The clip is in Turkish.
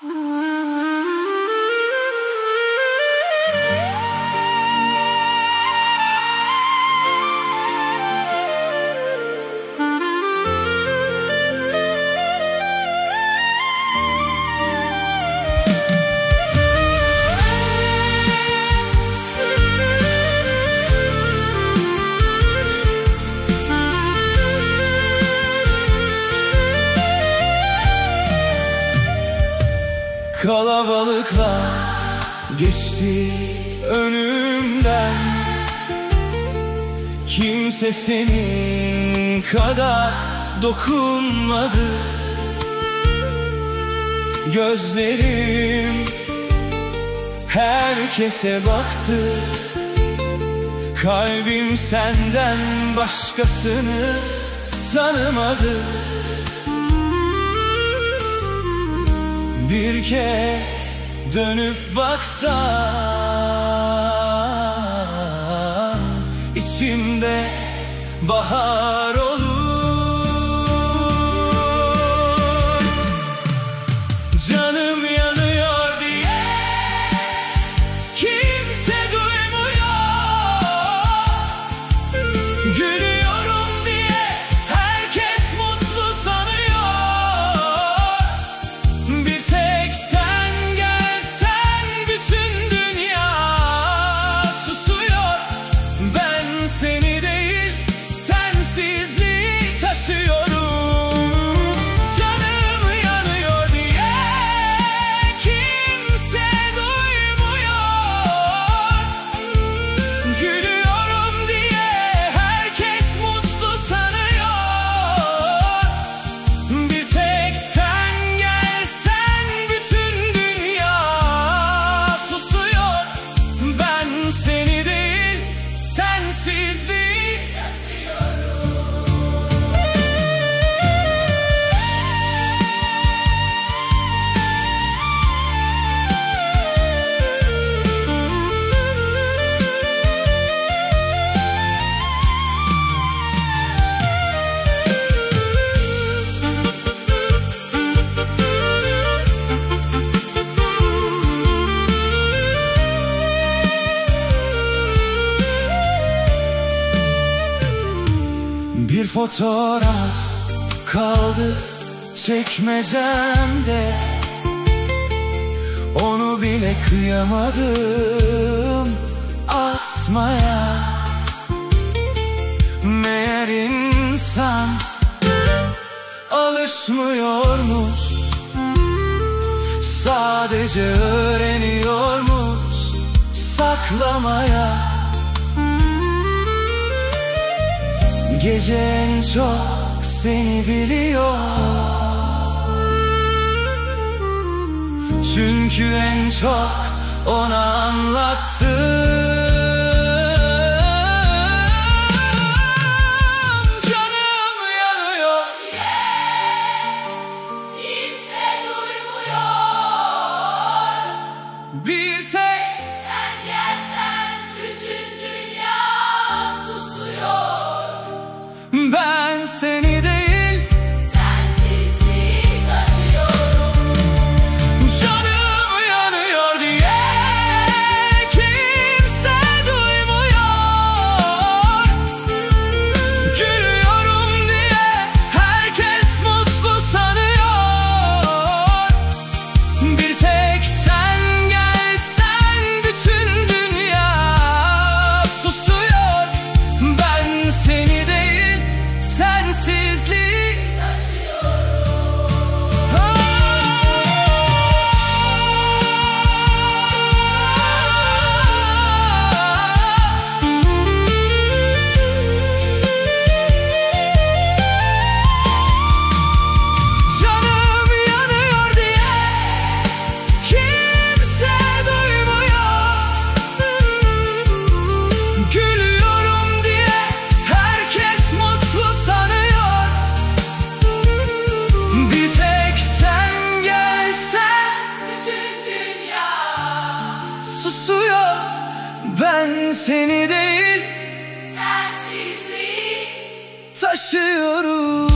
Kalabalıklar geçti önümden, kimse senin kadar dokunmadı. Gözlerim herkese baktı, kalbim senden başkasını tanımadı. Bir kez dönüp baksan, içimde bahar olur. Canım yanıyor diye kimse duymuyor. Gülüyorum diye herkes mutlu sanıyor. Bir tek sen gelsen bütün dünya susuyor. Ben seni değil sensizliği taşıyorum. Canım yanıyor diye kimse duymuyor. Gülüyorum diye herkes mutlu sanıyor. Bir tek sen gelsen bütün dünya susuyor. Ben seni değil sensizliği bir fotoğraf kaldı çekmecemde. Onu bile kıyamadım atmaya. Meğer insan alışmıyormuş, sadece öğreniyormuş saklamaya. Gece en çok seni biliyor, çünkü en çok ona anlattım. Canım yanıyor, Kimse duymuyor. bir tek Sen gelsen bütün dünya susuyor. ben seni değil Sensizliği taşıyorum. canım yanıyor diye kimse duymuyor. Gülüyorum diye herkes mutlu sanıyor. Bir tek sen gelsen bütün dünya susuyor. Ben seni değil sensizliği canım yanıyor diye kimse duymuyor. Gülüyorum diye herkes mutlu sanıyor. Bir tek sen gelsen bütün dünya. susuyor. Ben seni değil Sensizliği taşıyorum.